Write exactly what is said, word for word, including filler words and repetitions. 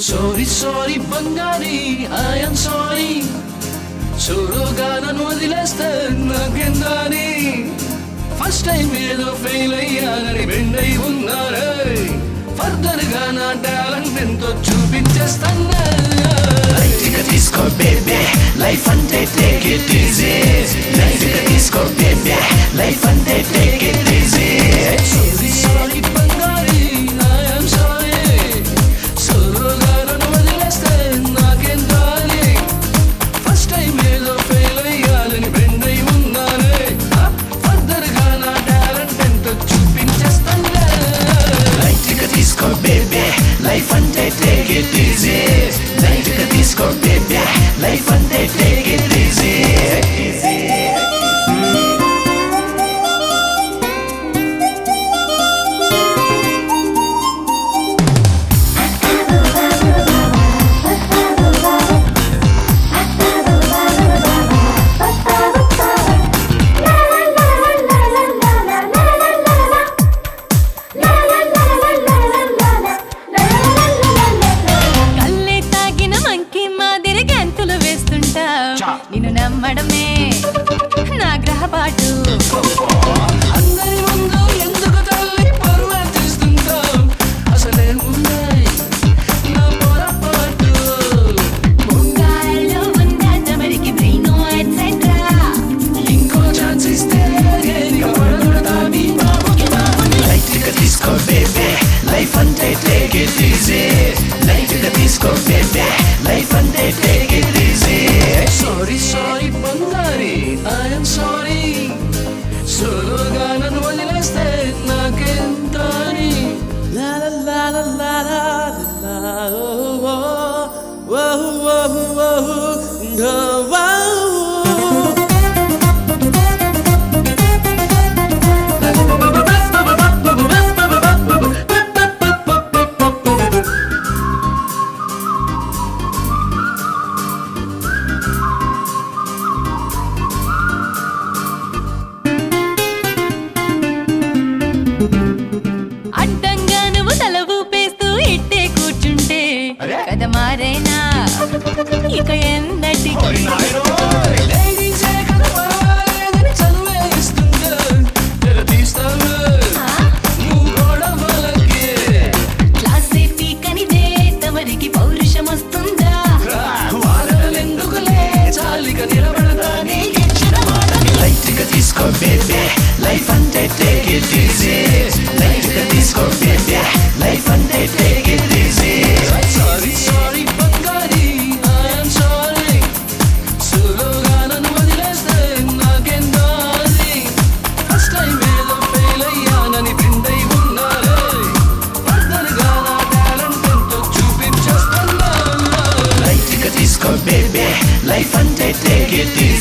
Sorry, sorry, Bangari, I am sorry. Sologa nanu vadileste nagendani. First time edo fail ayyani bendai unnare. Further ga na talent ento chupinchestana. Take a disco baby, life and they take it easy. Take a disco baby, life and they take it easy. Sorry, sorry, Bangari, I am sorry. Sologa nanu vadileste nagendani. First time edo fail ayyani bendai unnare. Further ga na talent ento chupinchestana. Take a disco baby, life and they take it easy. Take a disco baby, life and they take it easy. Easy. నిన్ను నమ్మడమే నా గ్రహపాటు. అందరి ముందు ఎందుకు తల్లి పరువు తీస్తుంటావు? అసలే ఉన్నాయి నా పొరపాటు. ముంగాల్లో ఉన్న తమరికి బ్రెయిన్ ఎట్సెట్రా. ఇంకో ఛాన్స్ ఇస్తే ఏరిగా పడగొడతా నీ బాబుకి బాబుని. Take a disco baby, life and they take it easy. Take a disco baby, life and they take it easy. Sorry, sorry, Bangari, I am sorry. Sologa nanu vadileste nagendani. La la la la la la la oh oh oh oh oh oh oh. అడ్డంగా నువ్వు తల ఊపేస్తూ ఇట్టే కూర్చుంటే కథ మారేనా ఇక ఎన్నటికి. Ladies ఏ కదా పర్వాలేదని చనువే ఇస్తుంటే తెరతీస్తావే నువ్వు గొడవలకి. క్లాసే పీకనిదే తమరికి పౌరుషం వస్తుందా? వారలెందుకులే చాలిక నిలబడతా నీకిచ్చిన మాటని. Take a disco baby, life and they take it easy. Take a disco baby, life and they take it easy. Sorry, sorry, Bangari, I am sorry. Sologa nanu vadileste nagendani. First time edo fail ayyanani bendai unnare. Further ga na talent ento chupinchestana. Take a disco baby, life and they take it easy.